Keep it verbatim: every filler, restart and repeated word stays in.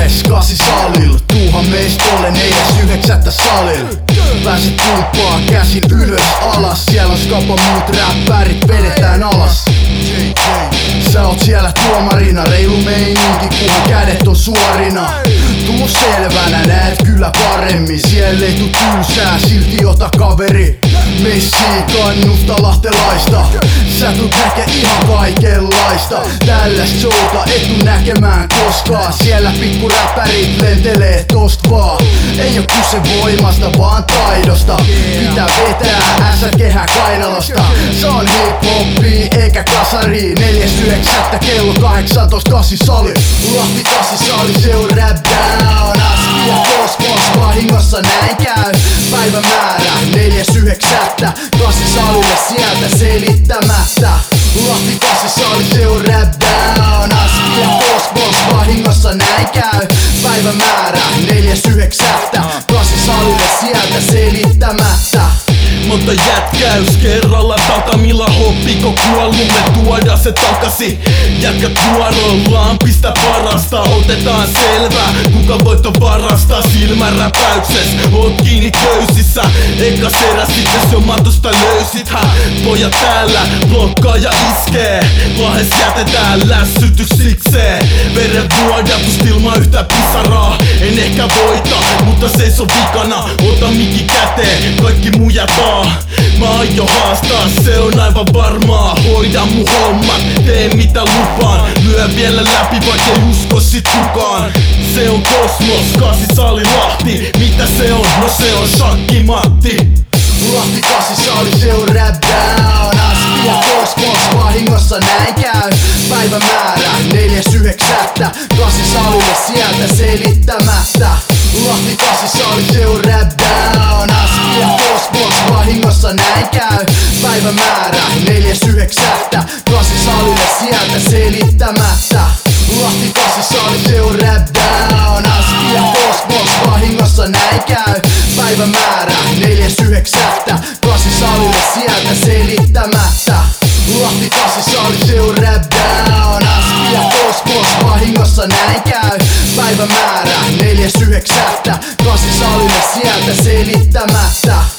Jes, kasi salil, tuuhan meistä olen ees yhdeksättä salil. Pääset tuuppaa käsin ylös alas, siellä on skapa muut räppärit vedetään alas. Sä oot siellä tuomarina, reilu meininki kunhan kädet on suorina. Tuu selvänä, näet kyllä paremmin, siellä ei tuu tylsää, silti ota kaveri. Messii kannusta lahtelaista, sä tulet näkee ihan kaikenlaista. Tällaista showta et tuu näkemään koskaan, siellä pikku räppärit lentelee tost vaan. Ei oo kyse voimasta vaan taidosta, pitää vetää ässät kehää kainalosta. Se on hip-hoppi eikä kasari, neljäs yhdeksättä kello kahdeksantoista kasisali. Lahti kasisali, se on rap down. Askia kosmos, vahingossa näin käy. Päivämäärä neljäs yhdeksättä kasisalille sieltä selittämättä. Lahti kasisali, se on rap down. Askia kosmos, vahingossa näin käy. Päivämäärä neljäs yhdeksättä kasisalille sieltä selittämättä. Monta jätkäys kerralla takamilla, hoppiko kuollut, me tuodaan se takasi. Jätkät vuorollaan, pistä parasta, otetaan selvää, kuka voitto varastaa. Silmäräpäykses, oot kiinni köysissä, eka serä sitten jo matosta löysit. Hä, pojat täällä, blokkaa ja iskee, lahes jätetään lässytyksikseen. Veren vuodatus ilman yhtä pisaraa, en ehkä voita, mutta seiso vikana. Ota mikki käteen, kaikki mujat on. Mä aion haastaa, se on aivan varmaa. Hoida mun hommat, tee mitä lupaan. Lyö vielä läpi, vaikka ei usko sit kukaan. Se on kosmos, kasisali Lahti. Mitä se on? No se on Shakki Matti. Lahti kasisali, se on rap down. Askia kosmos, vahingossa näin käy. Päivämäärä neljäs yhdeksättä kasisalille sieltä selittämättä. Lahti kasisali, se on rap down. Askia kosmos, vahingossa näin käy. Päivämäärä neljäs yhdeksättä kasisalille sieltä selittämättä. Lahti kasisali, se on rap down. Askia kosmos, vahingossa näin käy. Päivämäärä neljäs yhdeksättä kasisalille sieltä selittämättä. Lahti kasisali, se on rap down. Askia kosmos, vahingossa näin käy. Päivämäärä neljäs yhdeksättä kasisalille sieltä selittämättä.